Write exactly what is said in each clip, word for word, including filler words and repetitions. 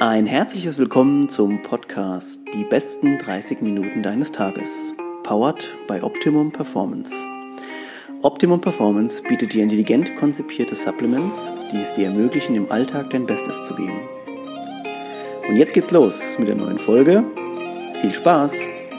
Ein herzliches Willkommen zum Podcast Die besten dreißig Minuten deines Tages, powered by Optimum Performance. Optimum Performance bietet dir intelligent konzipierte Supplements, die es dir ermöglichen, im Alltag dein Bestes zu geben. Und jetzt geht's los mit der neuen Folge. Viel Spaß!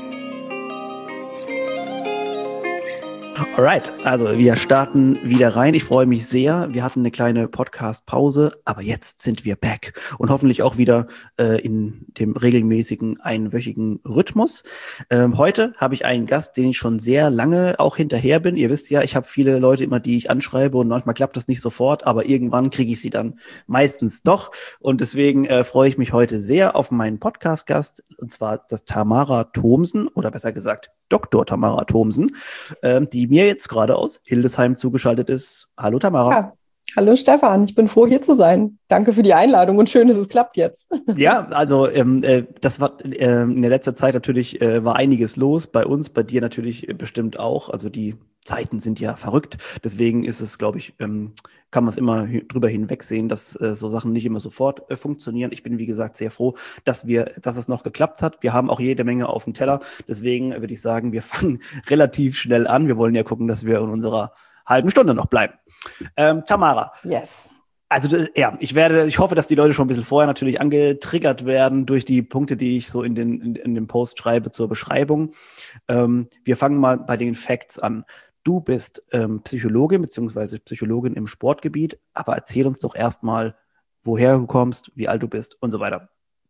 Alright, also wir starten wieder rein. Ich freue mich sehr. Wir hatten eine kleine Podcast-Pause, aber jetzt sind wir back und hoffentlich auch wieder äh, in dem regelmäßigen einwöchigen Rhythmus. Ähm, heute habe ich einen Gast, den ich schon sehr lange auch hinterher bin. Ihr wisst ja, ich habe viele Leute immer, die ich anschreibe und manchmal klappt das nicht sofort, aber irgendwann kriege ich sie dann meistens doch. Und deswegen äh, freue ich mich heute sehr auf meinen Podcast-Gast, und zwar ist das Tamara Thomsen oder besser gesagt Doktor Tamara Thomsen, ähm, die mir jetzt gerade aus Hildesheim zugeschaltet ist. Hallo Tamara. Ja, hallo Stefan, ich bin froh, hier zu sein. Danke für die Einladung und schön, dass es klappt jetzt. Ja, also ähm, äh, das war äh, in der letzten Zeit natürlich äh, war einiges los, bei uns, bei dir natürlich äh, bestimmt auch. Also die Zeiten sind ja verrückt, deswegen ist es, glaube ich, ähm, kann man es immer h- drüber hinwegsehen, dass äh, so Sachen nicht immer sofort äh, funktionieren. Ich bin, wie gesagt, sehr froh, dass wir, dass es noch geklappt hat. Wir haben auch jede Menge auf dem Teller, deswegen äh, würde ich sagen, wir fangen relativ schnell an. Wir wollen ja gucken, dass wir in unserer halben Stunde noch bleiben. Ähm, Tamara. Yes. Also das, ja, ich werde, ich hoffe, dass die Leute schon ein bisschen vorher natürlich angetriggert werden durch die Punkte, die ich so in den in, in dem Post schreibe zur Beschreibung. Ähm, wir fangen mal bei den Facts an. Du bist ähm, Psychologin bzw. Psychologin im Sportgebiet, aber erzähl uns doch erstmal, woher du kommst, wie alt du bist und so weiter.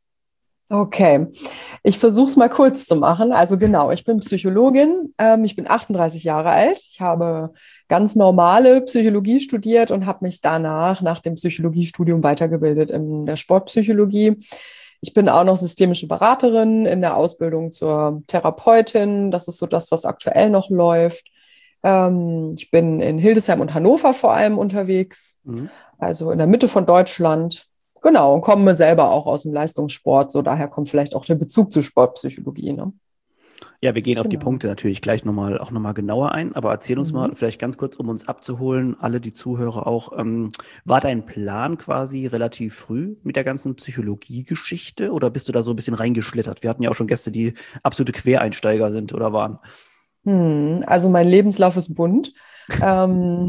Okay, ich versuche es mal kurz zu machen. Also genau, ich bin Psychologin, ähm, ich bin achtunddreißig Jahre alt. Ich habe ganz normale Psychologie studiert und habe mich danach nach dem Psychologiestudium weitergebildet in der Sportpsychologie. Ich bin auch noch systemische Beraterin in der Ausbildung zur Therapeutin. Das ist so das, was aktuell noch läuft. Ähm, ich bin in Hildesheim und Hannover vor allem unterwegs, Mhm. also in der Mitte von Deutschland. Genau, und komme selber auch aus dem Leistungssport. So daher kommt vielleicht auch der Bezug zur Sportpsychologie. Ne? Ja, wir gehen auf die Genau. Punkte natürlich gleich nochmal auch nochmal genauer ein, aber erzähl uns mal Mhm. vielleicht ganz kurz, um uns abzuholen, alle die Zuhörer auch, ähm, war dein Plan quasi relativ früh mit der ganzen Psychologiegeschichte oder bist du da so ein bisschen reingeschlittert? Wir hatten ja auch schon Gäste, die absolute Quereinsteiger sind oder waren. Hm, also mein Lebenslauf ist bunt. Ähm,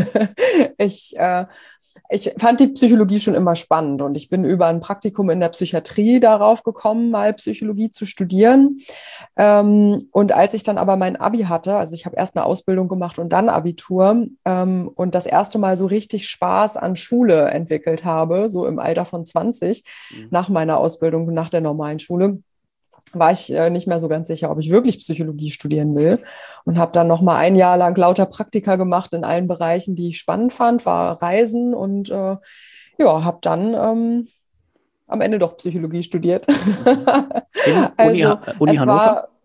ich, äh, ich fand die Psychologie schon immer spannend und ich bin über ein Praktikum in der Psychiatrie darauf gekommen, mal Psychologie zu studieren. Ähm, und als ich dann aber mein Abi hatte, also ich habe erst eine Ausbildung gemacht und dann Abitur, ähm, und das erste Mal so richtig Spaß an Schule entwickelt habe, so im Alter von zwanzig, Mhm. nach meiner Ausbildung, nach der normalen Schule, war ich äh, nicht mehr so ganz sicher, ob ich wirklich Psychologie studieren will und habe dann noch mal ein Jahr lang lauter Praktika gemacht in allen Bereichen, die ich spannend fand, war Reisen und äh, ja, habe dann ähm, am Ende doch Psychologie studiert. In Uni, Also Ha- Uni es Hannover? war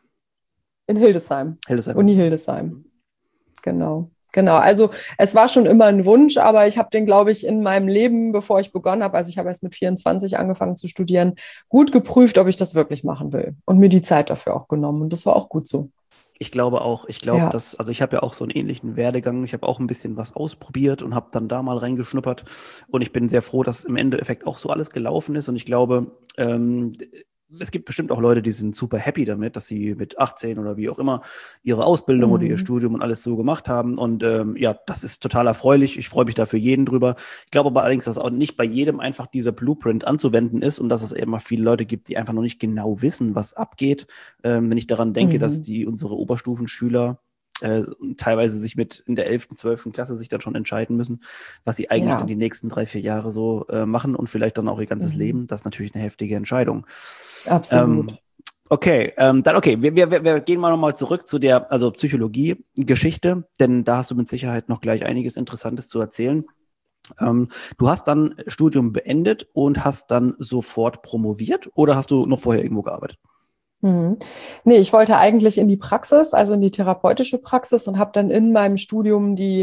in Hildesheim, Hildesheim. Uni Hildesheim, genau. Genau, also es war schon immer ein Wunsch, aber ich habe den, glaube ich, in meinem Leben, bevor ich begonnen habe, also ich habe erst mit vierundzwanzig angefangen zu studieren, gut geprüft, ob ich das wirklich machen will und mir die Zeit dafür auch genommen und das war auch gut so. Ich glaube auch, ich glaube, Ja. dass, also ich habe ja auch so einen ähnlichen Werdegang. Ich habe auch ein bisschen was ausprobiert und habe dann da mal reingeschnuppert. Und ich bin sehr froh, dass im Endeffekt auch so alles gelaufen ist. Und ich glaube, ähm, es gibt bestimmt auch Leute, die sind super happy damit, dass sie mit achtzehn oder wie auch immer ihre Ausbildung oder ihr Mhm. Studium und alles so gemacht haben. Und ähm, ja, das ist total erfreulich. Ich freue mich da für jeden drüber. Ich glaube aber allerdings, dass auch nicht bei jedem einfach dieser Blueprint anzuwenden ist und dass es eben viele Leute gibt, die einfach noch nicht genau wissen, was abgeht. Ähm, wenn ich daran denke, dass Mhm. die unsere Oberstufenschüler äh, teilweise sich mit in der elften, zwölften Klasse sich dann schon entscheiden müssen, was sie eigentlich dann Ja. die nächsten drei, vier Jahre so äh, machen und vielleicht dann auch ihr ganzes Mhm. Leben. Das ist natürlich eine heftige Entscheidung. Absolut. Ähm, okay, ähm, dann okay, wir, wir, wir gehen mal nochmal zurück zu der also Psychologie-Geschichte, denn da hast du mit Sicherheit noch gleich einiges Interessantes zu erzählen. Ähm, du hast dann Studium beendet und hast dann sofort promoviert oder hast du noch vorher irgendwo gearbeitet? Mhm. Nee, ich wollte eigentlich in die Praxis, also in die therapeutische Praxis und habe dann in meinem Studium die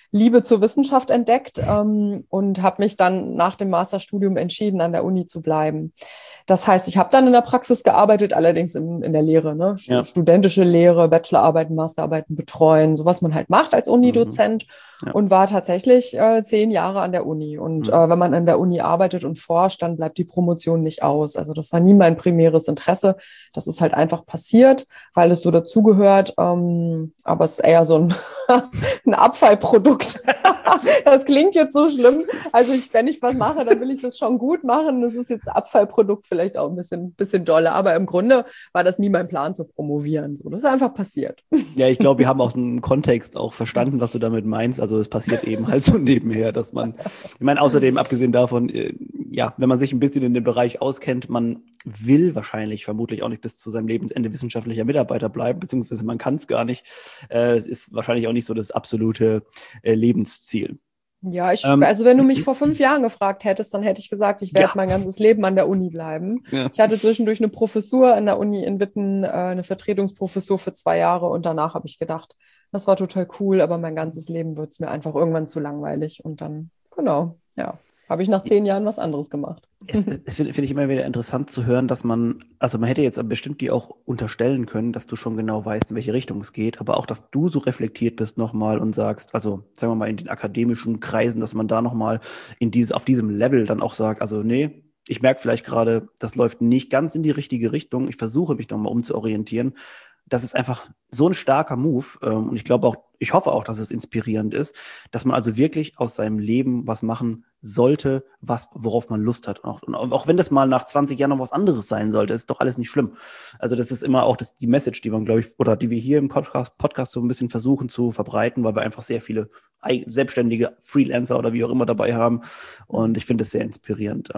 Liebe zur Wissenschaft entdeckt ähm, und habe mich dann nach dem Masterstudium entschieden, an der Uni zu bleiben. Das heißt, ich habe dann in der Praxis gearbeitet, allerdings in, in der Lehre, ne? Ja. Studentische Lehre, Bachelorarbeiten, Masterarbeiten betreuen, so was man halt macht als Unidozent. Mhm. Ja. Und war tatsächlich äh, zehn Jahre an der Uni. Und Mhm. äh, wenn man an der Uni arbeitet und forscht, dann bleibt die Promotion nicht aus. Also das war nie mein primäres Interesse. Das ist halt einfach passiert, weil es so dazugehört. Ähm, aber es ist eher so ein, ein Abfallprodukt. Das klingt jetzt so schlimm. Also ich, wenn ich was mache, dann will ich das schon gut machen. Das ist jetzt Abfallprodukt vielleicht auch ein bisschen, bisschen dolle. Aber im Grunde war das nie mein Plan zu promovieren. So, das ist einfach passiert. Ja, ich glaube, wir haben auch einen Kontext auch verstanden, was du damit meinst. Also es passiert eben halt so nebenher, dass man, ich meine, außerdem, abgesehen davon, äh, ja, wenn man sich ein bisschen in dem Bereich auskennt, man will wahrscheinlich vermutlich auch nicht bis zu seinem Lebensende wissenschaftlicher Mitarbeiter bleiben, beziehungsweise man kann es gar nicht. Äh, es ist wahrscheinlich auch nicht so das absolute äh, Lebensziel. Ja, ich, Ähm, also wenn du mich vor fünf Jahren gefragt hättest, dann hätte ich gesagt, ich werde Ja. mein ganzes Leben an der Uni bleiben. Ja. Ich hatte zwischendurch eine Professur an der Uni in Witten, äh, eine Vertretungsprofessur für zwei Jahre und danach habe ich gedacht, das war total cool, aber mein ganzes Leben wird es mir einfach irgendwann zu langweilig und dann, genau, ja, habe ich nach zehn Jahren was anderes gemacht. Es, es finde find ich immer wieder interessant zu hören, dass man, also man hätte jetzt bestimmt dir auch unterstellen können, dass du schon genau weißt, in welche Richtung es geht, aber auch, dass du so reflektiert bist nochmal und sagst, also sagen wir mal in den akademischen Kreisen, dass man da nochmal in diese, auf diesem Level dann auch sagt, also nee, ich merke vielleicht gerade, das läuft nicht ganz in die richtige Richtung, ich versuche mich nochmal umzuorientieren. Das ist einfach so ein starker Move. Ähm, und ich glaube auch, ich hoffe auch, dass es inspirierend ist, dass man also wirklich aus seinem Leben was machen sollte, was, worauf man Lust hat. Und auch, und auch wenn das mal nach zwanzig Jahren noch was anderes sein sollte, ist doch alles nicht schlimm. Also das ist immer auch das, die Message, die man, glaube ich, oder die wir hier im Podcast, Podcast so ein bisschen versuchen zu verbreiten, weil wir einfach sehr viele selbstständige Freelancer oder wie auch immer dabei haben. Und ich finde es sehr inspirierend.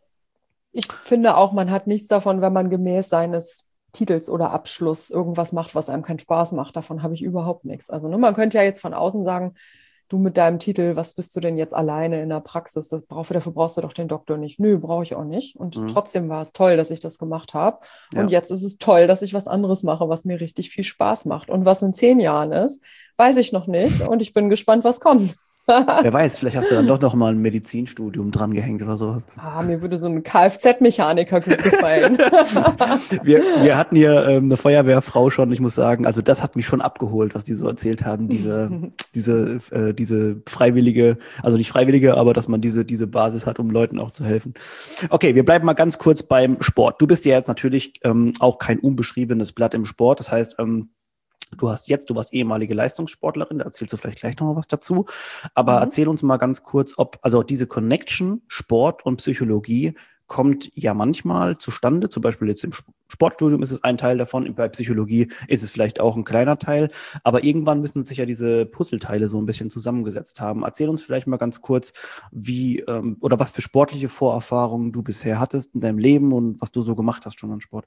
Ich finde auch, man hat nichts davon, wenn man gemäß seines Titels oder Abschluss irgendwas macht, was einem keinen Spaß macht. Davon habe ich überhaupt nichts. Also ne, man könnte ja jetzt von außen sagen, du mit deinem Titel, was bist du denn jetzt alleine in der Praxis? Das brauch, dafür brauchst du doch den Doktor nicht. Nö, brauche ich auch nicht. Und mhm. trotzdem war es toll, dass ich das gemacht habe. Ja. Und jetzt ist es toll, dass ich was anderes mache, was mir richtig viel Spaß macht. Und was in zehn Jahren ist, weiß ich noch nicht. Und ich bin gespannt, was kommt. Wer weiß, vielleicht hast du dann doch noch mal ein Medizinstudium dran gehängt oder so. Ah, mir würde so ein Kfz-Mechaniker gut gefallen. wir, wir hatten hier ähm, eine Feuerwehrfrau schon, ich muss sagen, also das hat mich schon abgeholt, was die so erzählt haben, diese, diese, äh, diese freiwillige, also nicht freiwillige, aber dass man diese, diese Basis hat, um Leuten auch zu helfen. Okay, wir bleiben mal ganz kurz beim Sport. Du bist ja jetzt natürlich ähm, auch kein unbeschriebenes Blatt im Sport, das heißt, ähm, du hast jetzt, du warst ehemalige Leistungssportlerin, da erzählst du vielleicht gleich noch mal was dazu. Aber mhm. erzähl uns mal ganz kurz, ob, also diese Connection Sport und Psychologie kommt ja manchmal zustande. Zum Beispiel jetzt im Sportstudium ist es ein Teil davon, bei Psychologie ist es vielleicht auch ein kleiner Teil. Aber irgendwann müssen sich ja diese Puzzleteile so ein bisschen zusammengesetzt haben. Erzähl uns vielleicht mal ganz kurz, wie ähm, oder was für sportliche Vorerfahrungen du bisher hattest in deinem Leben und was du so gemacht hast schon an Sport.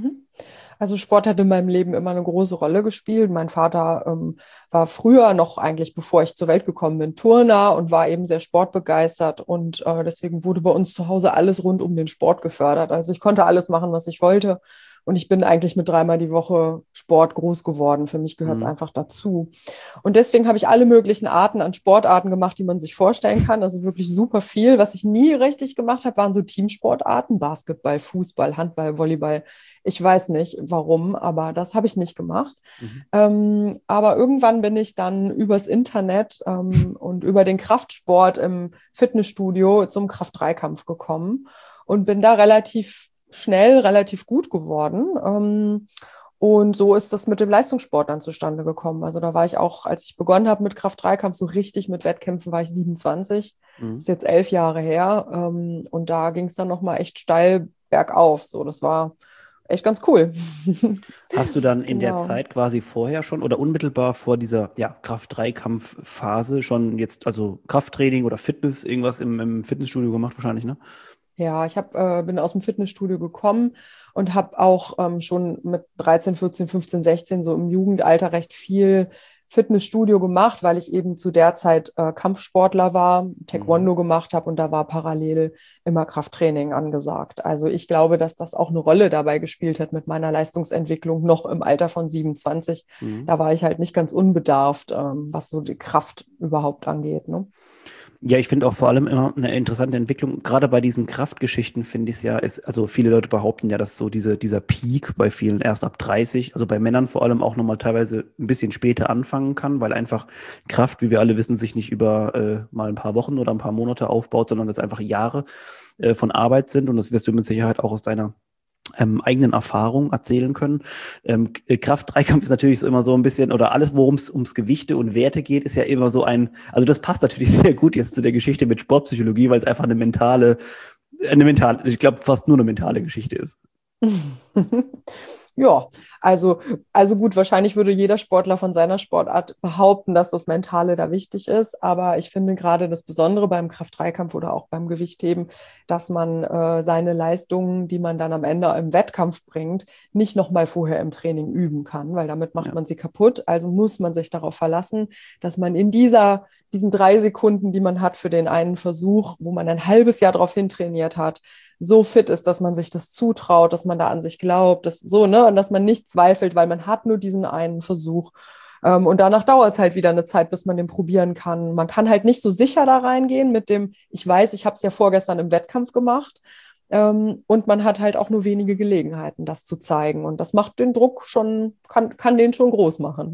Also Sport hat in meinem Leben immer eine große Rolle gespielt. Mein Vater ähm, war früher noch eigentlich, bevor ich zur Welt gekommen bin, Turner und war eben sehr sportbegeistert. Und äh, deswegen wurde bei uns zu Hause alles rund um den Sport gefördert. Also ich konnte alles machen, was ich wollte. Und ich bin eigentlich mit dreimal die Woche Sport groß geworden. Für mich gehört es mhm. einfach dazu. Und deswegen habe ich alle möglichen Arten an Sportarten gemacht, die man sich vorstellen kann. Also wirklich super viel. Was ich nie richtig gemacht habe, waren so Teamsportarten. Basketball, Fußball, Handball, Volleyball. Ich weiß nicht, warum, aber das habe ich nicht gemacht. Mhm. Ähm, aber irgendwann bin ich dann übers Internet ähm, und über den Kraftsport im Fitnessstudio zum Kraft-Dreikampf gekommen und bin da relativ schnell, relativ gut geworden. Ähm, und so ist das mit dem Leistungssport dann zustande gekommen. Also da war ich auch, als ich begonnen habe mit Kraft-Dreikampf, so richtig mit Wettkämpfen, war ich siebenundzwanzig. Mhm. Das ist jetzt elf Jahre her. Ähm, und da ging es dann nochmal echt steil bergauf. So, das war echt ganz cool. Hast du dann in genau. der Zeit quasi vorher schon oder unmittelbar vor dieser ja, Kraft-Dreikampf-Phase schon jetzt, also Krafttraining oder Fitness, irgendwas im, im Fitnessstudio gemacht wahrscheinlich, ne? Ja, ich hab, äh, bin aus dem Fitnessstudio gekommen und habe auch ähm, schon mit dreizehn, vierzehn, fünfzehn, sechzehn so im Jugendalter recht viel Fitnessstudio gemacht, weil ich eben zu der Zeit äh, Kampfsportler war, Taekwondo Mhm. gemacht habe und da war parallel immer Krafttraining angesagt. Also ich glaube, dass das auch eine Rolle dabei gespielt hat mit meiner Leistungsentwicklung noch im Alter von siebenundzwanzig. Mhm. Da war ich halt nicht ganz unbedarft, ähm, was so die Kraft überhaupt angeht. Ne? Ja, ich finde auch vor allem immer eine interessante Entwicklung. Gerade bei diesen Kraftgeschichten finde ich es ja, ist, also viele Leute behaupten ja, dass so diese, dieser Peak bei vielen erst ab dreißig, also bei Männern vor allem auch nochmal teilweise ein bisschen später anfangen kann, weil einfach Kraft, wie wir alle wissen, sich nicht über äh, mal ein paar Wochen oder ein paar Monate aufbaut, sondern das einfach Jahre äh, von Arbeit sind. Und das wirst du mit Sicherheit auch aus deiner ähm, eigenen Erfahrungen erzählen können. Ähm, K- Kraft-Dreikampf ist natürlich so immer so ein bisschen, oder alles, worum es ums Gewichte und Werte geht, ist ja immer so ein, also das passt natürlich sehr gut jetzt zu der Geschichte mit Sportpsychologie, weil es einfach eine mentale, eine mentale, ich glaube fast nur eine mentale Geschichte ist. Ja, also, also gut, wahrscheinlich würde jeder Sportler von seiner Sportart behaupten, dass das Mentale da wichtig ist. Aber ich finde gerade das Besondere beim Kraft-Dreikampf oder auch beim Gewichtheben, dass man äh, seine Leistungen, die man dann am Ende im Wettkampf bringt, nicht nochmal vorher im Training üben kann, weil damit macht Ja. man sie kaputt. Also muss man sich darauf verlassen, dass man in dieser, diesen drei Sekunden, die man hat für den einen Versuch, wo man ein halbes Jahr darauf hintrainiert hat, so fit ist, dass man sich das zutraut, dass man da an sich glaubt, dass so, ne, und dass man nicht zweifelt, weil man hat nur diesen einen Versuch. Ähm, und danach dauert es halt wieder eine Zeit, bis man den probieren kann. Man kann halt nicht so sicher da reingehen mit dem, ich weiß, ich habe es ja vorgestern im Wettkampf gemacht. Ähm, und man hat halt auch nur wenige Gelegenheiten, das zu zeigen. Und das macht den Druck schon, kann, kann den schon groß machen.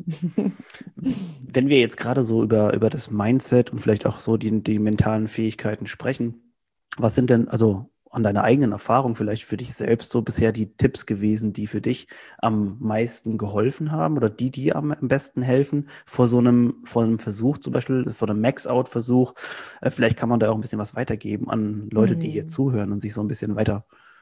Wenn wir jetzt gerade so über, über das Mindset und vielleicht auch so die, die mentalen Fähigkeiten sprechen, was sind denn, also an deiner eigenen Erfahrung vielleicht für dich selbst so bisher die Tipps gewesen, die für dich am meisten geholfen haben oder die, die am, am besten helfen vor so einem, vor einem Versuch, zum Beispiel vor einem Max-Out-Versuch? Äh, vielleicht kann man da auch ein bisschen was weitergeben an Leute, die hier Hm. zuhören und sich so ein bisschen weiterentwickeln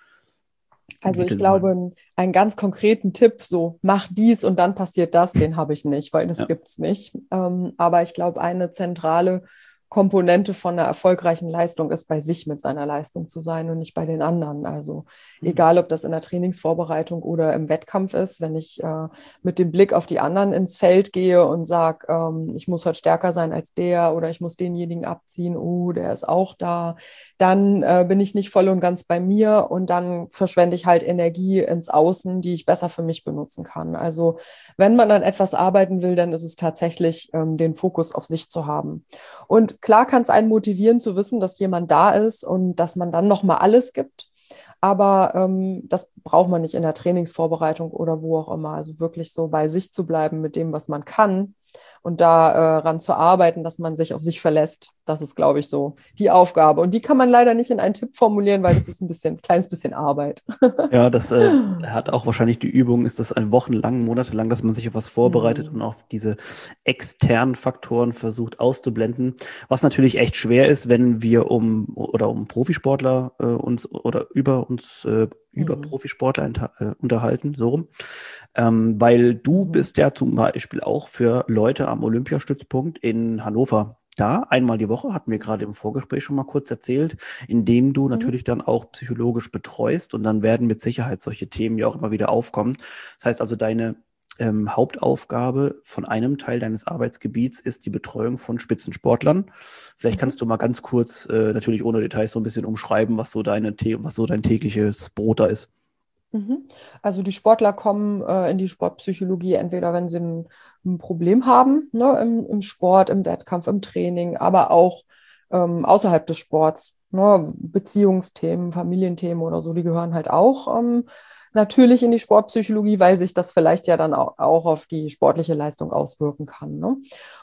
Also ich glaube, wollen. einen, einen ganz konkreten Tipp, so mach dies und dann passiert das, den habe ich nicht, weil das Ja. gibt es nicht. Ähm, aber ich glaube, eine zentrale Komponente von einer erfolgreichen Leistung ist, bei sich mit seiner Leistung zu sein und nicht bei den anderen. Also Hm. egal, ob das in der Trainingsvorbereitung oder im Wettkampf ist, wenn ich äh, mit dem Blick auf die anderen ins Feld gehe und sage, ähm, ich muss heute stärker sein als der oder ich muss denjenigen abziehen, oh, der ist auch da, dann äh, bin ich nicht voll und ganz bei mir und dann verschwende ich halt Energie ins Außen, die ich besser für mich benutzen kann. Also wenn man an etwas arbeiten will, dann ist es tatsächlich ähm, den Fokus auf sich zu haben. Und klar kann es einen motivieren zu wissen, dass jemand da ist und dass man dann nochmal alles gibt. Aber ähm, das braucht man nicht in der Trainingsvorbereitung oder wo auch immer. Also wirklich so bei sich zu bleiben mit dem, was man kann und daran äh, zu arbeiten, dass man sich auf sich verlässt. Das ist, glaube ich, so die Aufgabe. Und die kann man leider nicht in einen Tipp formulieren, weil das ist ein bisschen, ein kleines bisschen Arbeit. Ja, das äh, hat auch wahrscheinlich die Übung, ist das ein wochenlang, monatelang, dass man sich auf was vorbereitet und Hm. auch diese externen Faktoren versucht auszublenden. Was natürlich echt schwer ist, wenn wir um oder um Profisportler äh, uns oder über uns äh, über Hm. Profisportler enta- äh, unterhalten, so rum. Ähm, weil du Mhm. bist ja zum Beispiel auch für Leute am Olympiastützpunkt in Hannover da. Einmal die Woche, hatten wir gerade im Vorgespräch schon mal kurz erzählt, indem du Mhm. natürlich dann auch psychologisch betreust und dann werden mit Sicherheit solche Themen ja auch immer wieder aufkommen. Das heißt also, deine ähm, Hauptaufgabe von einem Teil deines Arbeitsgebiets ist die Betreuung von Spitzensportlern. Vielleicht Mhm. kannst du mal ganz kurz, äh, natürlich ohne Details, so ein bisschen umschreiben, was so deine, The- was so dein tägliches Brot da ist. Mhm. Also die Sportler kommen äh, in die Sportpsychologie entweder, wenn sie ein, ein Problem haben, ne, im, im Sport, im Wettkampf, im Training, aber auch ähm, außerhalb des Sports. Ne, Beziehungsthemen, Familienthemen oder so, die gehören halt auch ähm, natürlich in die Sportpsychologie, weil sich das vielleicht ja dann auch, auch auf die sportliche Leistung auswirken kann. Ne?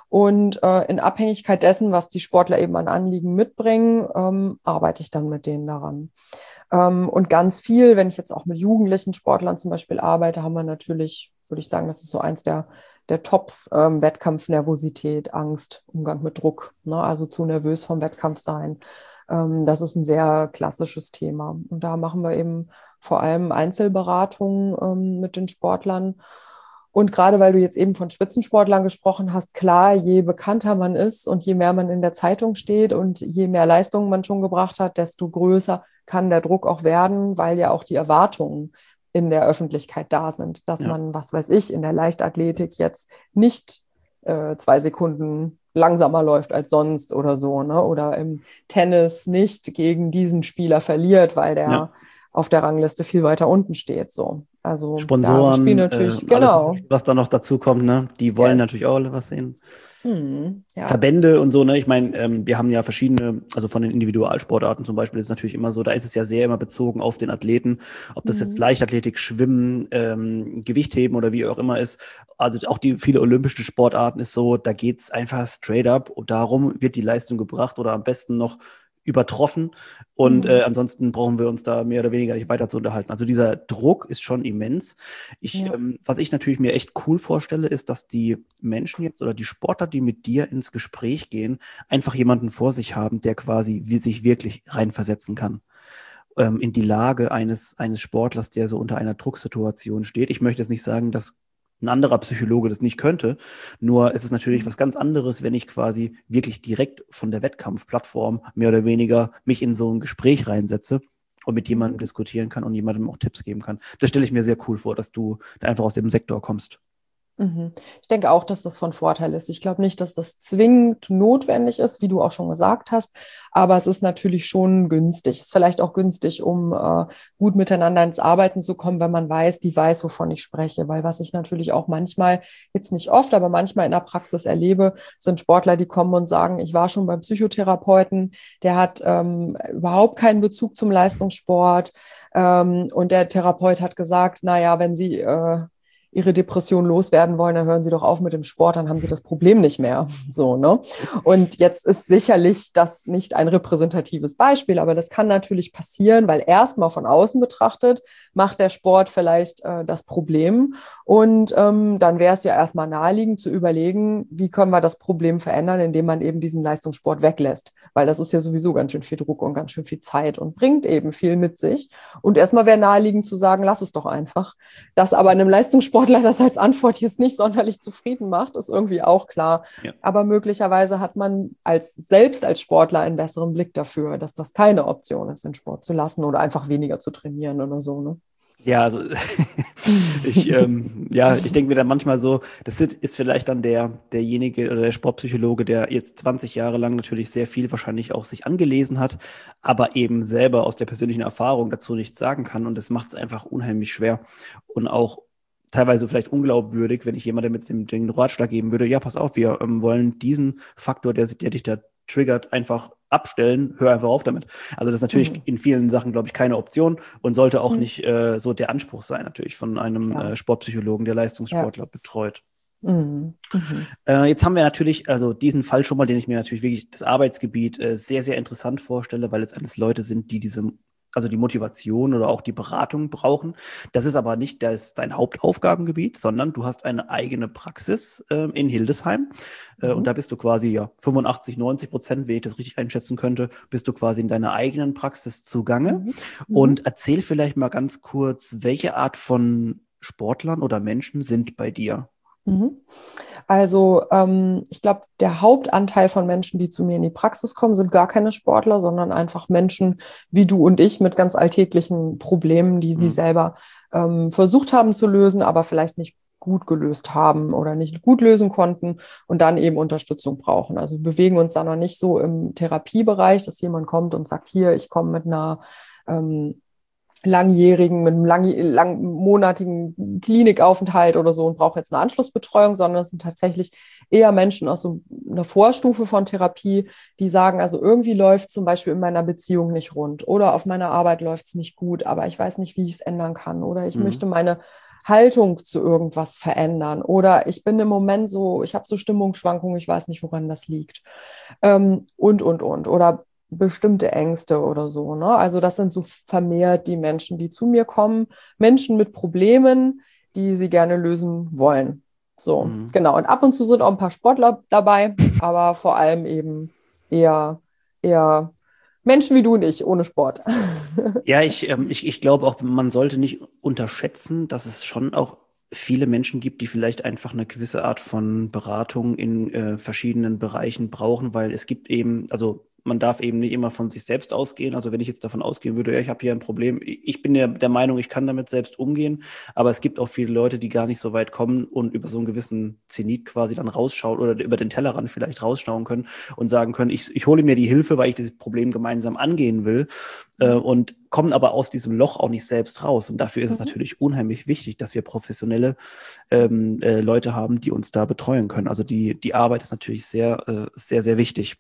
Und äh, in Abhängigkeit dessen, was die Sportler eben an Anliegen mitbringen, ähm, arbeite ich dann mit denen daran. Ähm, und ganz viel, wenn ich jetzt auch mit jugendlichen Sportlern zum Beispiel arbeite, haben wir natürlich, würde ich sagen, das ist so eins der, der Tops, ähm, Wettkampfnervosität, Angst, Umgang mit Druck, ne? Also zu nervös vom Wettkampf sein. Ähm, das ist ein sehr klassisches Thema. Und da machen wir eben vor allem Einzelberatungen ähm, mit den Sportlern. Und gerade weil du jetzt eben von Spitzensportlern gesprochen hast, klar, je bekannter man ist und je mehr man in der Zeitung steht und je mehr Leistungen man schon gebracht hat, desto größer kann der Druck auch werden, weil ja auch die Erwartungen in der Öffentlichkeit da sind, dass Ja. man, was weiß ich, in der Leichtathletik jetzt nicht äh, zwei Sekunden langsamer läuft als sonst oder so, ne? Oder im Tennis nicht gegen diesen Spieler verliert, weil der Ja. auf der Rangliste viel weiter unten steht. So. Also da spielen Sponsoren, äh, natürlich, alles, genau. was da noch dazu kommt, ne? Die wollen natürlich Yes. auch alle was sehen. Hm, ja. Verbände und so, ne? Ich meine, ähm, wir haben ja verschiedene, also von den Individualsportarten zum Beispiel ist es natürlich immer so, da ist es ja sehr immer bezogen auf den Athleten, ob das jetzt Hm. Leichtathletik, Schwimmen, ähm, Gewichtheben oder wie auch immer ist. Also auch die viele olympische Sportarten ist so, da geht's einfach straight up und darum wird die Leistung gebracht oder am besten noch übertroffen. Und äh, Hm. ansonsten brauchen wir uns da mehr oder weniger nicht weiter zu unterhalten. Also dieser Druck ist schon immens. Ich, Ja. ähm, was ich natürlich mir echt cool vorstelle, ist, dass die Menschen jetzt oder die Sportler, die mit dir ins Gespräch gehen, einfach jemanden vor sich haben, der quasi wie sich wirklich reinversetzen kann ähm, in die Lage eines, eines Sportlers, der so unter einer Drucksituation steht. Ich möchte jetzt nicht sagen, dass ein anderer Psychologe das nicht könnte, nur ist es natürlich was ganz anderes, wenn ich quasi wirklich direkt von der Wettkampfplattform mehr oder weniger mich in so ein Gespräch reinsetze und mit jemandem diskutieren kann und jemandem auch Tipps geben kann. Das stelle ich mir sehr cool vor, dass du da einfach aus dem Sektor kommst. Mhm. Ich denke auch, dass das von Vorteil ist. Ich glaube nicht, dass das zwingend notwendig ist, wie du auch schon gesagt hast, aber es ist natürlich schon günstig. Es ist vielleicht auch günstig, um äh, gut miteinander ins Arbeiten zu kommen, wenn man weiß, die weiß, wovon ich spreche. Weil was ich natürlich auch manchmal, jetzt nicht oft, aber manchmal in der Praxis erlebe, sind Sportler, die kommen und sagen, ich war schon beim Psychotherapeuten, der hat ähm, überhaupt keinen Bezug zum Leistungssport. Ähm, und der Therapeut hat gesagt, naja, wenn Sie äh, ihre Depression loswerden wollen, dann hören sie doch auf mit dem Sport, dann haben sie das Problem nicht mehr. So, ne? Und jetzt ist sicherlich das nicht ein repräsentatives Beispiel, aber das kann natürlich passieren, weil erstmal von außen betrachtet macht der Sport vielleicht äh, das Problem. Und ähm, dann wäre es ja erstmal naheliegend zu überlegen, wie können wir das Problem verändern, indem man eben diesen Leistungssport weglässt. Weil das ist ja sowieso ganz schön viel Druck und ganz schön viel Zeit und bringt eben viel mit sich. Und erstmal wäre naheliegend zu sagen, lass es doch einfach. Das aber einem Leistungssportler das als Antwort jetzt nicht sonderlich zufrieden macht, ist irgendwie auch klar. Ja. Aber möglicherweise hat man als selbst als Sportler einen besseren Blick dafür, dass das keine Option ist, den Sport zu lassen oder einfach weniger zu trainieren oder so. Ne? Ja, also ich, ähm, ja, ich denke mir dann manchmal so, das ist vielleicht dann der, derjenige oder der Sportpsychologe, der jetzt zwanzig Jahre lang natürlich sehr viel wahrscheinlich auch sich angelesen hat, aber eben selber aus der persönlichen Erfahrung dazu nichts sagen kann und das macht es einfach unheimlich schwer und auch teilweise vielleicht unglaubwürdig, wenn ich jemandem mit dem, den Ratschlag geben würde, ja, pass auf, wir ähm, wollen diesen Faktor, der, der dich da triggert, einfach abstellen, hör einfach auf damit. Also das ist natürlich Mhm. in vielen Sachen, glaube ich, keine Option und sollte auch Mhm. nicht äh, so der Anspruch sein, natürlich von einem Ja. äh, Sportpsychologen, der Ja. Leistungssportler betreut. Mhm. Mhm. Äh, jetzt haben wir natürlich, also diesen Fall schon mal, den ich mir natürlich wirklich das Arbeitsgebiet äh, sehr, sehr interessant vorstelle, weil es alles Leute sind, die diese, also die Motivation oder auch die Beratung brauchen. Das ist aber nicht das, dein Hauptaufgabengebiet, sondern du hast eine eigene Praxis äh, in Hildesheim. Äh, Mhm. und da bist du quasi ja fünfundachtzig, neunzig Prozent, wenn ich das richtig einschätzen könnte, bist du quasi in deiner eigenen Praxis zugange. Mhm. Mhm. Und erzähl vielleicht mal ganz kurz, welche Art von Sportlern oder Menschen sind bei dir? Mhm. Also ähm, ich glaube, der Hauptanteil von Menschen, die zu mir in die Praxis kommen, sind gar keine Sportler, sondern einfach Menschen wie du und ich mit ganz alltäglichen Problemen, die sie Mhm. selber ähm, versucht haben zu lösen, aber vielleicht nicht gut gelöst haben oder nicht gut lösen konnten und dann eben Unterstützung brauchen. Also wir bewegen uns da noch nicht so im Therapiebereich, dass jemand kommt und sagt, hier, ich komme mit einer ähm, langjährigen, mit einem lang, langmonatigen Klinikaufenthalt oder so und brauche jetzt eine Anschlussbetreuung, sondern es sind tatsächlich eher Menschen aus so einer Vorstufe von Therapie, die sagen, also irgendwie läuft zum Beispiel in meiner Beziehung nicht rund oder auf meiner Arbeit läuft es nicht gut, aber ich weiß nicht, wie ich es ändern kann oder ich Mhm. möchte meine Haltung zu irgendwas verändern oder ich bin im Moment so, ich habe so Stimmungsschwankungen, ich weiß nicht, woran das liegt ähm, und, und, und oder bestimmte Ängste oder so. Ne? Also das sind so vermehrt die Menschen, die zu mir kommen. Menschen mit Problemen, die sie gerne lösen wollen. So, Mhm. genau. Und ab und zu sind auch ein paar Sportler dabei, aber vor allem eben eher, eher Menschen wie du und ich, ohne Sport. Ja, ich, ähm, ich, ich glaube auch, man sollte nicht unterschätzen, dass es schon auch viele Menschen gibt, die vielleicht einfach eine gewisse Art von Beratung in äh, verschiedenen Bereichen brauchen, weil es gibt eben, also man darf eben nicht immer von sich selbst ausgehen. Also wenn ich jetzt davon ausgehen würde, ja, ich habe hier ein Problem, ich bin ja der Meinung, ich kann damit selbst umgehen, aber es gibt auch viele Leute, die gar nicht so weit kommen und über so einen gewissen Zenit quasi dann rausschauen oder über den Tellerrand vielleicht rausschauen können und sagen können, ich, ich hole mir die Hilfe, weil ich dieses Problem gemeinsam angehen will, äh, und kommen aber aus diesem Loch auch nicht selbst raus. Und dafür ist mhm. es natürlich unheimlich wichtig, dass wir professionelle ähm, äh, Leute haben, die uns da betreuen können. Also die, die Arbeit ist natürlich sehr, äh, sehr, sehr wichtig.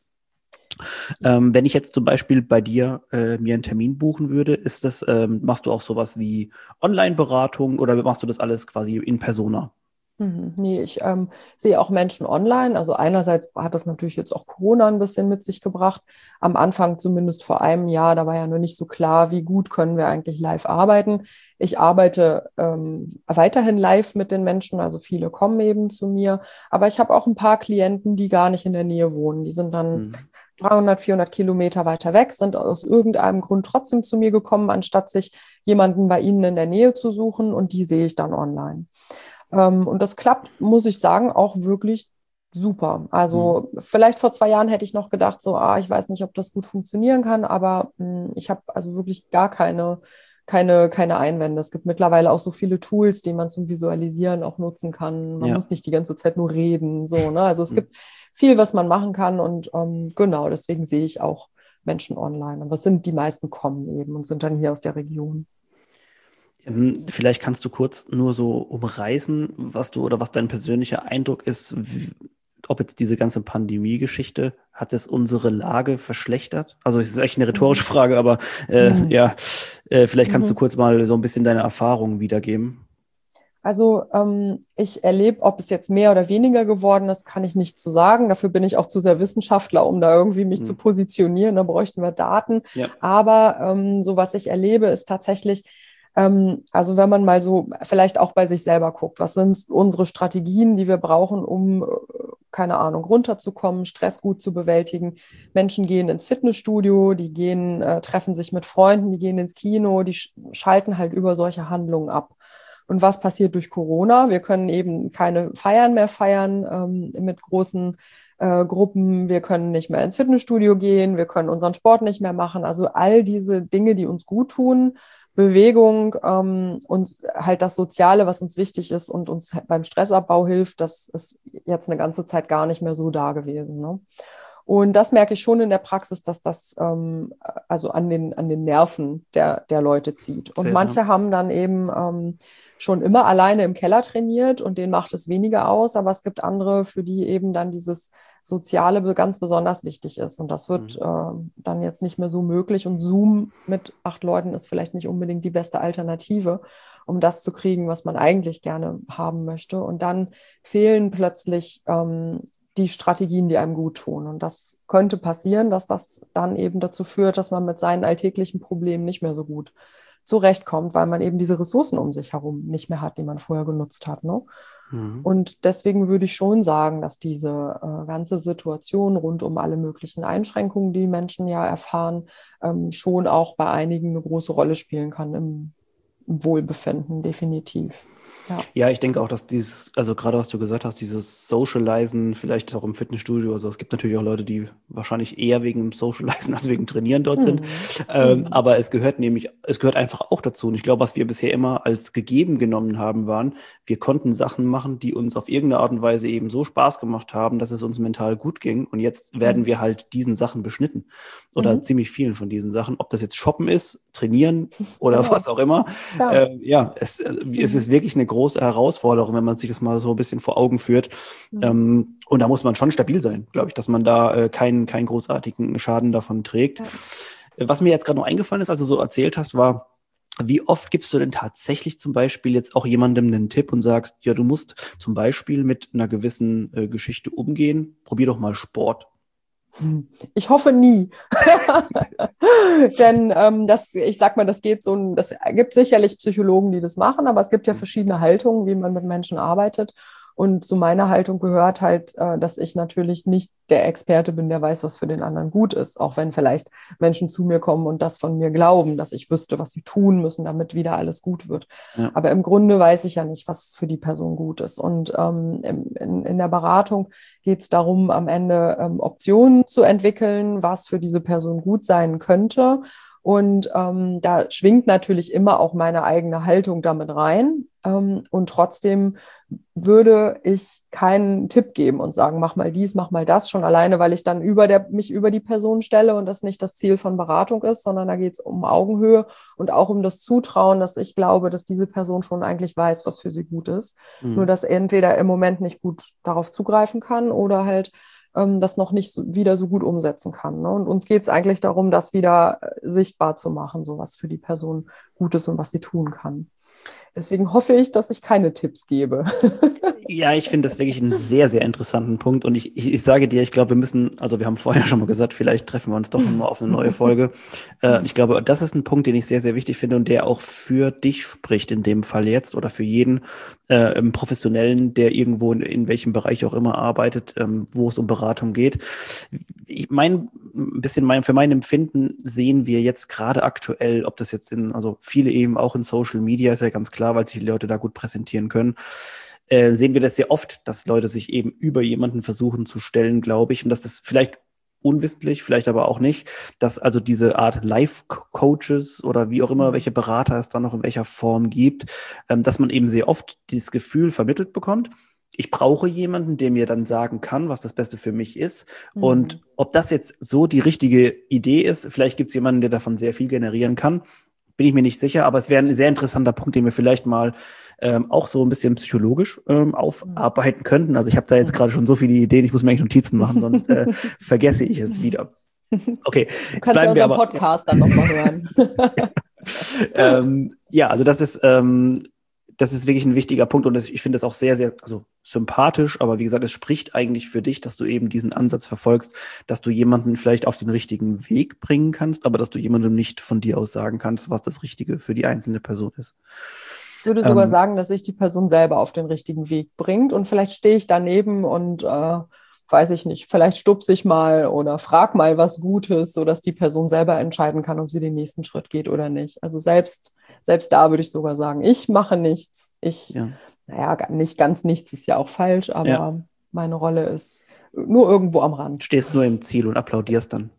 Ähm, wenn ich jetzt zum Beispiel bei dir äh, mir einen Termin buchen würde, ist das, ähm, machst du auch sowas wie Online-Beratung oder machst du das alles quasi in Persona? Mhm. Nee, ich ähm, sehe auch Menschen online. Also einerseits hat das natürlich jetzt auch Corona ein bisschen mit sich gebracht. Am Anfang zumindest vor einem Jahr, da war ja noch nicht so klar, wie gut können wir eigentlich live arbeiten. Ich arbeite ähm, weiterhin live mit den Menschen, also viele kommen eben zu mir. Aber ich habe auch ein paar Klienten, die gar nicht in der Nähe wohnen. Die sind dann mhm. dreihundert, vierhundert Kilometer weiter weg, sind aus irgendeinem Grund trotzdem zu mir gekommen, anstatt sich jemanden bei ihnen in der Nähe zu suchen. Und die sehe ich dann online. Und das klappt, muss ich sagen, auch wirklich super. Also mhm. vielleicht vor zwei Jahren hätte ich noch gedacht, so, ah, ich weiß nicht, ob das gut funktionieren kann, aber mh, ich habe also wirklich gar keine, keine, keine Einwände. Es gibt mittlerweile auch so viele Tools, die man zum Visualisieren auch nutzen kann. Man ja. muss nicht die ganze Zeit nur reden. So, ne? Also es mhm. gibt viel, was man machen kann und ähm, genau, deswegen sehe ich auch Menschen online. Aber es sind die meisten kommen eben und sind dann hier aus der Region. Vielleicht kannst du kurz nur so umreißen, was du oder was dein persönlicher Eindruck ist, wie, ob jetzt diese ganze Pandemie-Geschichte, hat es unsere Lage verschlechtert? Also es ist echt eine rhetorische Frage, aber äh, mhm. ja, äh, vielleicht kannst mhm. du kurz mal so ein bisschen deine Erfahrungen wiedergeben. Also ähm, ich erlebe, ob es jetzt mehr oder weniger geworden ist, kann ich nicht zu sagen. Dafür bin ich auch zu sehr Wissenschaftler, um da irgendwie mich mhm. zu positionieren. Da bräuchten wir Daten. Ja. Aber ähm, so was ich erlebe, ist tatsächlich, ähm, also wenn man mal so vielleicht auch bei sich selber guckt, was sind unsere Strategien, die wir brauchen, um, keine Ahnung, runterzukommen, Stress gut zu bewältigen. Menschen gehen ins Fitnessstudio, die gehen, äh, treffen sich mit Freunden, die gehen ins Kino, die sch- schalten halt über solche Handlungen ab. Und was passiert durch Corona? Wir können eben keine Feiern mehr feiern ähm, mit großen äh, Gruppen. Wir können nicht mehr ins Fitnessstudio gehen. Wir können unseren Sport nicht mehr machen. Also all diese Dinge, die uns gut tun, Bewegung ähm, und halt das Soziale, was uns wichtig ist und uns beim Stressabbau hilft, das ist jetzt eine ganze Zeit gar nicht mehr so da gewesen, ne? Und das merke ich schon in der Praxis, dass das ähm, also an den, an den Nerven der, der Leute zieht. Und Sehr, manche ja. haben dann eben ähm, schon immer alleine im Keller trainiert und denen macht es weniger aus, aber es gibt andere, für die eben dann dieses Soziale ganz besonders wichtig ist. Und das wird mhm. äh, dann jetzt nicht mehr so möglich. Und Zoom mit acht Leuten ist vielleicht nicht unbedingt die beste Alternative, um das zu kriegen, was man eigentlich gerne haben möchte. Und dann fehlen plötzlich ähm, die Strategien, die einem gut tun. Und das könnte passieren, dass das dann eben dazu führt, dass man mit seinen alltäglichen Problemen nicht mehr so gut zurechtkommt, weil man eben diese Ressourcen um sich herum nicht mehr hat, die man vorher genutzt hat, ne? Mhm. Und deswegen würde ich schon sagen, dass diese äh, ganze Situation rund um alle möglichen Einschränkungen, die Menschen ja erfahren, ähm, schon auch bei einigen eine große Rolle spielen kann im, im Wohlbefinden, definitiv. Ja. ja, ich denke auch, dass dieses, also gerade was du gesagt hast, dieses Socializen, vielleicht auch im Fitnessstudio, also es gibt natürlich auch Leute, die wahrscheinlich eher wegen dem Socializen als wegen Trainieren dort mhm. sind, ähm, mhm. aber es gehört nämlich, es gehört einfach auch dazu und ich glaube, was wir bisher immer als gegeben genommen haben, waren, wir konnten Sachen machen, die uns auf irgendeine Art und Weise eben so Spaß gemacht haben, dass es uns mental gut ging und jetzt werden mhm. wir halt diesen Sachen beschnitten oder mhm. ziemlich vielen von diesen Sachen, ob das jetzt Shoppen ist, Trainieren oder genau. was auch immer, ja, äh, ja es, mhm. es ist wirklich eine große Herausforderung, wenn man sich das mal so ein bisschen vor Augen führt. Mhm. Ähm, und da muss man schon stabil sein, glaube ich, dass man da äh, keinen, keinen großartigen Schaden davon trägt. Ja. Was mir jetzt gerade noch eingefallen ist, als du so erzählt hast, war, wie oft gibst du denn tatsächlich zum Beispiel jetzt auch jemandem einen Tipp und sagst, ja, du musst zum Beispiel mit einer gewissen äh, Geschichte umgehen, probier doch mal Sport. Ich hoffe nie. Denn ähm, das, ich sag mal, das geht so, das gibt sicherlich Psychologen, die das machen, aber es gibt ja verschiedene Haltungen, wie man mit Menschen arbeitet. Und zu meiner Haltung gehört halt, äh, dass ich natürlich nicht der Experte bin, der weiß, was für den anderen gut ist. Auch wenn vielleicht Menschen zu mir kommen und das von mir glauben, dass ich wüsste, was sie tun müssen, damit wieder alles gut wird. Ja. Aber im Grunde weiß ich ja nicht, was für die Person gut ist. Und ähm, in, in der Beratung geht es darum, am Ende ähm, Optionen zu entwickeln, was für diese Person gut sein könnte. Und ähm, da schwingt natürlich immer auch meine eigene Haltung damit rein. Ähm, und trotzdem würde ich keinen Tipp geben und sagen, mach mal dies, mach mal das, schon alleine, weil ich dann über der, mich über die Person stelle und das nicht das Ziel von Beratung ist, sondern da geht es um Augenhöhe und auch um das Zutrauen, dass ich glaube, dass diese Person schon eigentlich weiß, was für sie gut ist. Mhm. Nur dass entweder im Moment nicht gut darauf zugreifen kann oder halt das noch nicht so, wieder so gut umsetzen kann. Ne? Und uns geht es eigentlich darum, das wieder sichtbar zu machen, so was für die Person gut ist und was sie tun kann. Deswegen hoffe ich, dass ich keine Tipps gebe. Ja, ich finde das wirklich einen sehr, sehr interessanten Punkt. Und ich, ich, ich sage dir, ich glaube, wir müssen, also wir haben vorher schon mal gesagt, vielleicht treffen wir uns doch mal auf eine neue Folge. äh, ich glaube, das ist ein Punkt, den ich sehr, sehr wichtig finde und der auch für dich spricht in dem Fall jetzt oder für jeden äh, im Professionellen, der irgendwo in, in welchem Bereich auch immer arbeitet, ähm, wo es um Beratung geht. Ich mein, ein bisschen mein, für mein Empfinden sehen wir jetzt gerade aktuell, ob das jetzt in, also viele eben auch in Social Media, ist ja ganz klar, weil sich die Leute da gut präsentieren können, äh, sehen wir das sehr oft, dass Leute sich eben über jemanden versuchen zu stellen, glaube ich, und dass das vielleicht unwissentlich, vielleicht aber auch nicht, dass also diese Art Life-Coaches oder wie auch immer, welche Berater es dann noch in welcher Form gibt, ähm, dass man eben sehr oft dieses Gefühl vermittelt bekommt, ich brauche jemanden, der mir dann sagen kann, was das Beste für mich ist. Mhm. Und ob das jetzt so die richtige Idee ist, vielleicht gibt es jemanden, der davon sehr viel generieren kann, bin ich mir nicht sicher, aber es wäre ein sehr interessanter Punkt, den wir vielleicht mal ähm, auch so ein bisschen psychologisch ähm, aufarbeiten könnten. Also ich habe da jetzt gerade schon so viele Ideen, ich muss mir eigentlich Notizen machen, sonst äh, vergesse ich es wieder. Okay, du kannst ja unseren aber, Podcast dann nochmal hören. ähm, ja, also das ist ähm, das ist wirklich ein wichtiger Punkt und das, ich finde das auch sehr, sehr also sympathisch, aber wie gesagt, es spricht eigentlich für dich, dass du eben diesen Ansatz verfolgst, dass du jemanden vielleicht auf den richtigen Weg bringen kannst, aber dass du jemandem nicht von dir aus sagen kannst, was das Richtige für die einzelne Person ist. Ich würde sogar ähm, sagen, dass sich die Person selber auf den richtigen Weg bringt und vielleicht stehe ich daneben und äh, weiß ich nicht, vielleicht stupse ich mal oder frag mal was Gutes, sodass die Person selber entscheiden kann, ob sie den nächsten Schritt geht oder nicht. Also selbst, selbst da würde ich sogar sagen, ich mache nichts. Ich, ja. naja, nicht ganz nichts ist ja auch falsch, aber ja. meine Rolle ist nur irgendwo am Rand. Stehst nur im Ziel und applaudierst dann.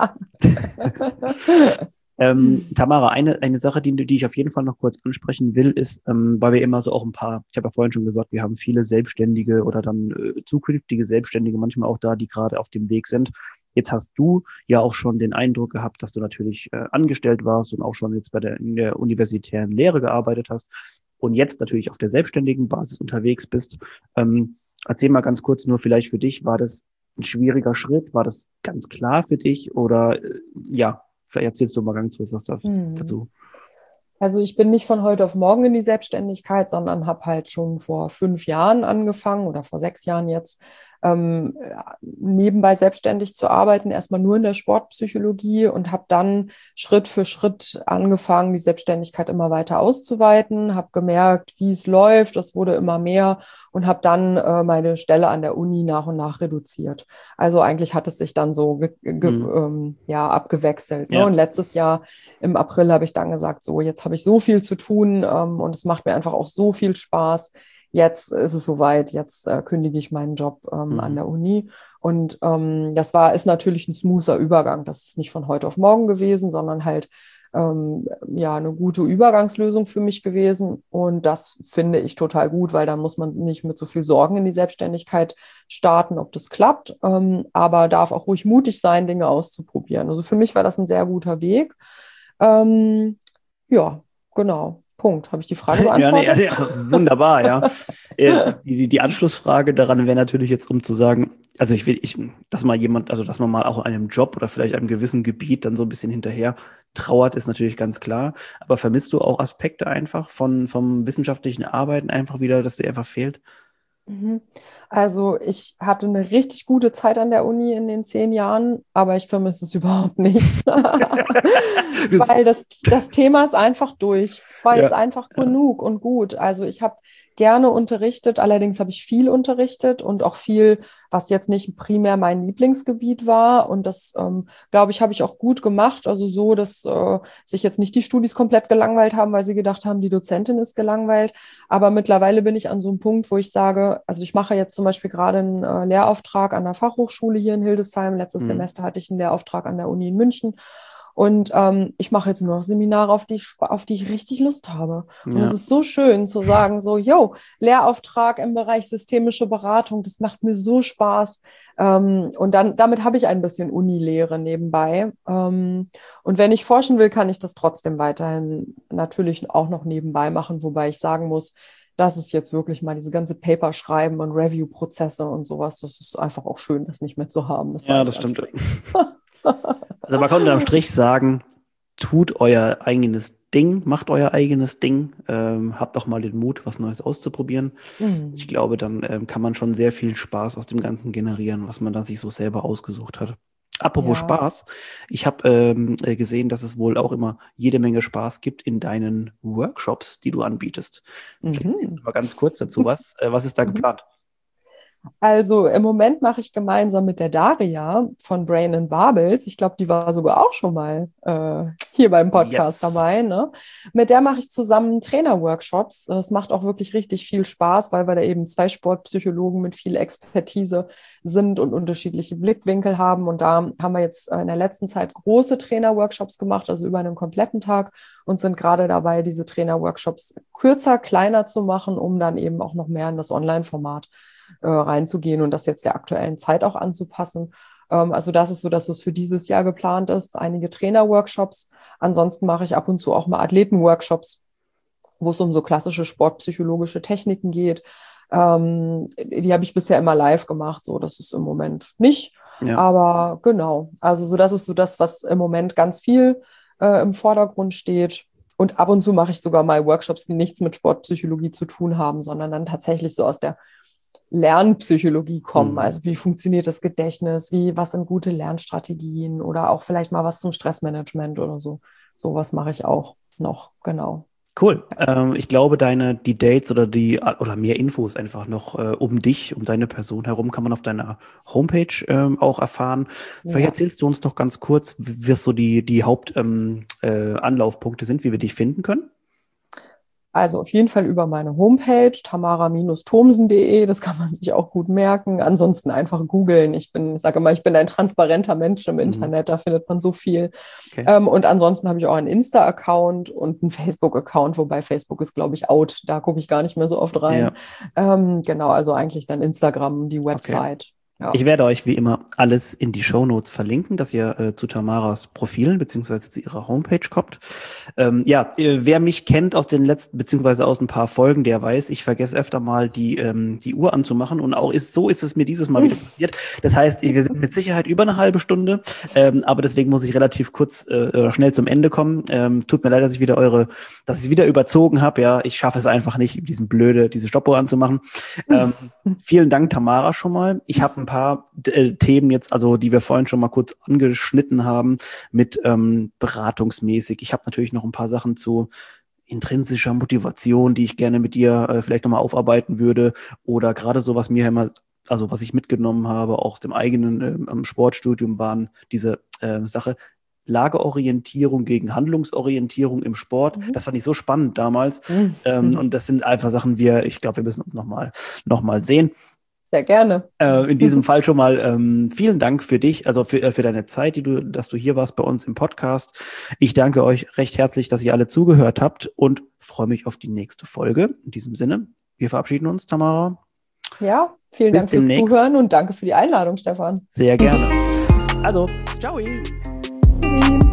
Ähm, Tamara, eine, eine Sache, die, die ich auf jeden Fall noch kurz ansprechen will, ist, ähm, weil wir immer so auch ein paar, ich habe ja vorhin schon gesagt, wir haben viele Selbstständige oder dann äh, zukünftige Selbstständige manchmal auch da, die gerade auf dem Weg sind. Jetzt hast du ja auch schon den Eindruck gehabt, dass du natürlich äh, angestellt warst und auch schon jetzt bei der, in der universitären Lehre gearbeitet hast und jetzt natürlich auf der selbstständigen Basis unterwegs bist. Ähm, erzähl mal ganz kurz nur vielleicht für dich, war das ein schwieriger Schritt? War das ganz klar für dich oder äh, ja, vielleicht erzählst du mal ganz kurz was dazu. Also ich bin nicht von heute auf morgen in die Selbstständigkeit, sondern habe halt schon vor fünf Jahren angefangen oder vor sechs Jahren jetzt, ähm, nebenbei selbstständig zu arbeiten, erstmal nur in der Sportpsychologie und habe dann Schritt für Schritt angefangen, die Selbstständigkeit immer weiter auszuweiten, habe gemerkt, wie es läuft, das wurde immer mehr und habe dann äh, meine Stelle an der Uni nach und nach reduziert. Also eigentlich hat es sich dann so ge- ge- mhm. ähm, ja, abgewechselt. Ne? Ja. Und letztes Jahr im April habe ich dann gesagt, so jetzt habe ich so viel zu tun ähm, und es macht mir einfach auch so viel Spaß. Jetzt ist es soweit, jetzt äh, kündige ich meinen Job ähm, mhm. an der Uni. Und ähm, das war, ist natürlich ein smoother Übergang. Das ist nicht von heute auf morgen gewesen, sondern halt ähm, ja eine gute Übergangslösung für mich gewesen. Und das finde ich total gut, weil dann muss man nicht mit so viel Sorgen in die Selbstständigkeit starten, ob das klappt, ähm, aber darf auch ruhig mutig sein, Dinge auszuprobieren. Also für mich war das ein sehr guter Weg. Ähm, ja, genau. Punkt. Habe ich die Frage beantwortet? Ja, nee, ja, wunderbar, ja. die, die Anschlussfrage daran wäre natürlich jetzt, um zu sagen, also ich will, ich, dass mal jemand, also dass man mal auch einem Job oder vielleicht einem gewissen Gebiet dann so ein bisschen hinterher trauert, ist natürlich ganz klar. Aber vermisst du auch Aspekte einfach von vom wissenschaftlichen Arbeiten einfach wieder, dass dir einfach fehlt? Also ich hatte eine richtig gute Zeit an der Uni in den zehn Jahren, aber ich vermisse es überhaupt nicht. Weil das, das Thema ist einfach durch. Es war jetzt Ja, einfach ja. genug und gut. Also ich habe gerne unterrichtet, allerdings habe ich viel unterrichtet und auch viel, was jetzt nicht primär mein Lieblingsgebiet war. Und das, ähm, glaube ich, habe ich auch gut gemacht. Also so, dass äh, sich jetzt nicht die Studis komplett gelangweilt haben, weil sie gedacht haben, die Dozentin ist gelangweilt. Aber mittlerweile bin ich an so einem Punkt, wo ich sage, also ich mache jetzt zum Beispiel gerade einen äh, Lehrauftrag an der Fachhochschule hier in Hildesheim. Letztes Mhm. Semester hatte ich einen Lehrauftrag an der Uni in München. Und ähm, ich mache jetzt nur noch Seminare, auf die ich, auf die ich richtig Lust habe. Und es Ja. ist so schön zu sagen, so, yo, Lehrauftrag im Bereich systemische Beratung, das macht mir so Spaß. Ähm, und dann, damit habe ich ein bisschen Unilehre nebenbei. Ähm, und wenn ich forschen will, kann ich das trotzdem weiterhin natürlich auch noch nebenbei machen, wobei ich sagen muss, das ist jetzt wirklich mal diese ganze Paper schreiben und Review-Prozesse und sowas. Das ist einfach auch schön, das nicht mehr zu haben. Das war Ja, echt das stimmt. anstrengend. Also man kann unterm Strich sagen, tut euer eigenes Ding, macht euer eigenes Ding, ähm, habt doch mal den Mut, was Neues auszuprobieren. Ich Mhm. glaube, dann ähm, kann man schon sehr viel Spaß aus dem Ganzen generieren, was man da sich so selber ausgesucht hat. Apropos Ja. Spaß, ich habe ähm, äh, gesehen, dass es wohl auch immer jede Menge Spaß gibt in deinen Workshops, die du anbietest. Vielleicht erzählst Mhm. du mal ganz kurz dazu was. Äh, was ist da Mhm. geplant? Also im Moment mache ich gemeinsam mit der Daria von Brain and Barbels, ich glaube, die war sogar auch schon mal äh, hier beim Podcast Yes. dabei, ne? Mit der mache ich zusammen Trainer-Workshops. Das macht auch wirklich richtig viel Spaß, weil wir da eben zwei Sportpsychologen mit viel Expertise sind und unterschiedliche Blickwinkel haben. Und da haben wir jetzt äh, in der letzten Zeit große Trainer-Workshops gemacht, also über einen kompletten Tag und sind gerade dabei, diese Trainer-Workshops kürzer, kleiner zu machen, um dann eben auch noch mehr in das Online-Format äh, reinzugehen und das jetzt der aktuellen Zeit auch anzupassen. Ähm, also das ist so, dass es für dieses Jahr geplant ist. Einige Trainer-Workshops. Ansonsten mache ich ab und zu auch mal Athleten-Workshops, wo es um so klassische sportpsychologische Techniken geht. Ähm, die habe ich bisher immer live gemacht, so das ist im Moment nicht. Ja. Aber genau, also so das ist so das, was im Moment ganz viel äh, im Vordergrund steht. Und ab und zu mache ich sogar mal Workshops, die nichts mit Sportpsychologie zu tun haben, sondern dann tatsächlich so aus der Lernpsychologie kommen. Mhm. Also wie funktioniert das Gedächtnis? Wie, was sind gute Lernstrategien oder auch vielleicht mal was zum Stressmanagement oder so. Sowas mache ich auch noch, genau. Cool. Ähm, ich glaube, deine, die Dates oder die oder mehr Infos einfach noch äh, um dich, um deine Person herum, kann man auf deiner Homepage ähm, auch erfahren. Vielleicht Ja. erzählst du uns noch ganz kurz, wie was so die, die Hauptanlaufpunkte ähm, äh, Anlaufpunkte sind, wie wir dich finden können. Also auf jeden Fall über meine Homepage tamara Bindestrich thomsen Punkt de, das kann man sich auch gut merken. Ansonsten einfach googeln. Ich bin, ich sage immer, ich bin ein transparenter Mensch im Mhm. Internet, da findet man so viel. Okay. Ähm, und ansonsten habe ich auch einen Insta-Account und einen Facebook-Account, wobei Facebook ist, glaube ich, out. Da gucke ich gar nicht mehr so oft rein. Ja, Ähm, genau, also eigentlich dann Instagram, die okay. Website. Ja. Ich werde euch wie immer alles in die Shownotes verlinken, dass ihr äh, zu Tamaras Profilen beziehungsweise zu ihrer Homepage kommt. Ähm, ja, äh, wer mich kennt aus den letzten, beziehungsweise aus ein paar Folgen, der weiß, ich vergesse öfter mal die, ähm, die Uhr anzumachen und auch ist, so ist es mir dieses Mal wieder passiert. Das heißt, wir sind mit Sicherheit über eine halbe Stunde, ähm, aber deswegen muss ich relativ kurz äh, oder schnell zum Ende kommen. Ähm, tut mir leid, dass ich wieder eure, dass ich es wieder überzogen habe. Ja, ich schaffe es einfach nicht, diesen blöde, diese Stoppuhr anzumachen. Ähm, vielen Dank, Tamara, schon mal. Ich habe ein paar äh, Themen jetzt, also die wir vorhin schon mal kurz angeschnitten haben, mit ähm, beratungsmäßig. Ich habe natürlich noch ein paar Sachen zu intrinsischer Motivation, die ich gerne mit dir äh, vielleicht nochmal aufarbeiten würde. Oder gerade so, was mir immer, also was ich mitgenommen habe, auch aus dem eigenen ähm, Sportstudium, waren diese äh, Sache, Lageorientierung gegen Handlungsorientierung im Sport. Mhm. Das fand ich so spannend damals. Mhm. Ähm, und das sind einfach Sachen, wir, ich glaube, wir müssen uns nochmal noch mal sehen. Sehr gerne. Äh, in diesem Fall schon mal ähm, vielen Dank für dich, also für, äh, für deine Zeit, die du, dass du hier warst bei uns im Podcast. Ich danke euch recht herzlich, dass ihr alle zugehört habt und freue mich auf die nächste Folge. In diesem Sinne, wir verabschieden uns, Tamara. Ja, vielen Bis Dank fürs demnächst. Zuhören und danke für die Einladung, Stefan. Sehr gerne. Also, ciao. Tschüssi.